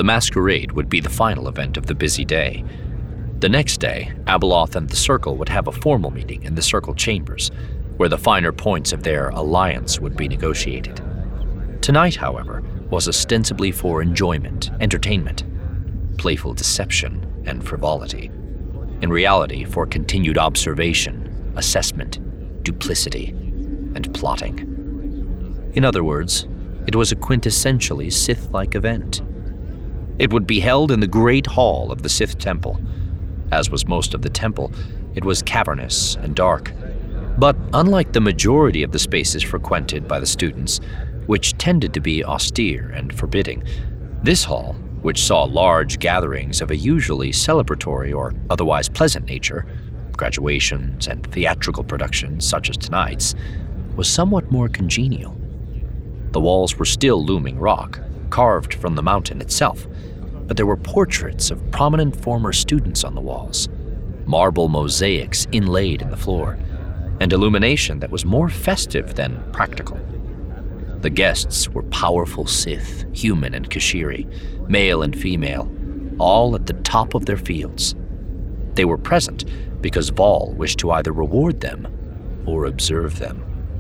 masquerade would be the final event of the busy day. The next day, Abeloth and the Circle would have a formal meeting in the Circle chambers, where the finer points of their alliance would be negotiated. Tonight, however, was ostensibly for enjoyment, entertainment, playful deception, and frivolity. In reality, for continued observation, assessment, duplicity, and plotting. In other words, it was a quintessentially Sith-like event. It would be held in the Great Hall of the Sith Temple. As was most of the temple, it was cavernous and dark. But unlike the majority of the spaces frequented by the students, which tended to be austere and forbidding, this hall, which saw large gatherings of a usually celebratory or otherwise pleasant nature, graduations and theatrical productions such as tonight's, was somewhat more congenial. The walls were still looming rock, carved from the mountain itself, but there were portraits of prominent former students on the walls, marble mosaics inlaid in the floor, and illumination that was more festive than practical. The guests were powerful Sith, human and Kashiri, male and female, all at the top of their fields. They were present because Vol wished to either reward them or observe them.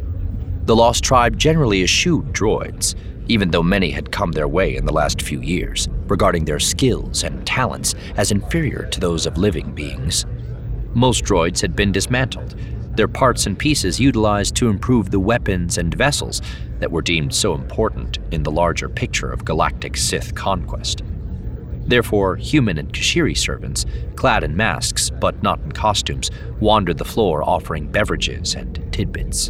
The Lost Tribe generally eschewed droids, even though many had come their way in the last few years, regarding their skills and talents as inferior to those of living beings. Most droids had been dismantled, their parts and pieces utilized to improve the weapons and vessels that were deemed so important in the larger picture of galactic Sith conquest. Therefore, human and Kashiri servants, clad in masks but not in costumes, wandered the floor offering beverages and tidbits.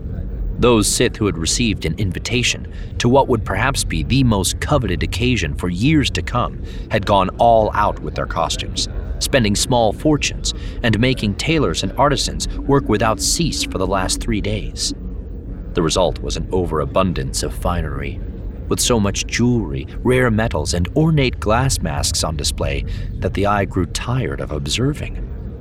Those Sith who had received an invitation to what would perhaps be the most coveted occasion for years to come had gone all out with their costumes, spending small fortunes and making tailors and artisans work without cease for the last 3 days. The result was an overabundance of finery, with so much jewelry, rare metals, and ornate glass masks on display that the eye grew tired of observing.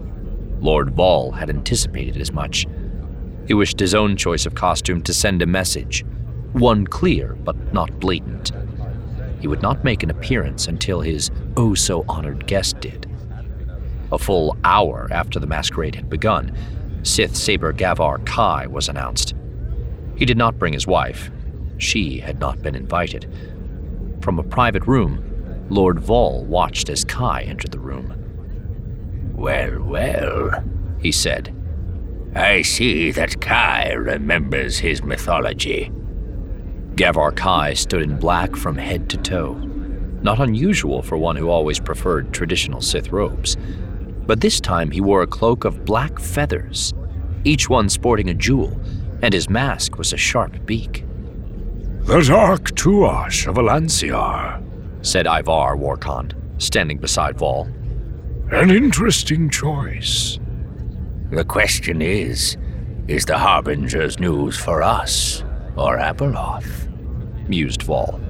Lord Vol had anticipated as much. He wished his own choice of costume to send a message, one clear but not blatant. He would not make an appearance until his oh-so-honored guest did. A full hour after the masquerade had begun, Sith Saber Gavar Kai was announced. He did not bring his wife. She had not been invited. From a private room, Lord Vol watched as Kai entered the room. "Well, well," he said. "I see that Kai remembers his mythology." Gavar Kai stood in black from head to toe, not unusual for one who always preferred traditional Sith robes. But this time he wore a cloak of black feathers, each one sporting a jewel, and his mask was a sharp beak. "The Dark Tuash of Alanciar," said Ivar Warkon, standing beside Vol. "An interesting choice." "The question is the Harbinger's news for us or Abeloth?" mused Vol.